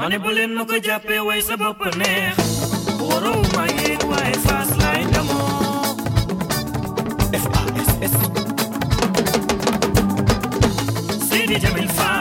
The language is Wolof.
mane bu leen ma ko jàppee way sa bopp neex waroo ma yéeg waaye faas laay ndamoo FASS Sidi Jamil Fall